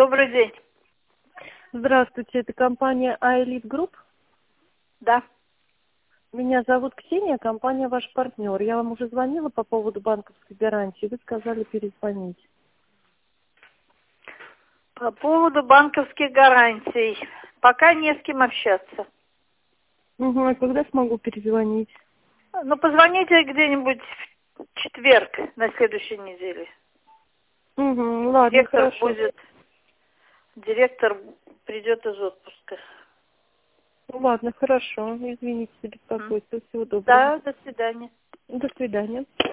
Добрый день. Здравствуйте, это компания iElite Group. Да. Меня зовут Ксения, компания ваш партнер. Я вам уже звонила по поводу банковской гарантии, вы сказали перезвонить. По поводу банковских гарантий. Пока не с кем общаться. Угу, а когда смогу перезвонить? Ну, позвоните где-нибудь в четверг на следующей неделе. Угу, ладно, хорошо. Директор придет из отпуска. Ладно, хорошо. Извините за беспокойство. Всего доброго. Да, до свидания. До свидания.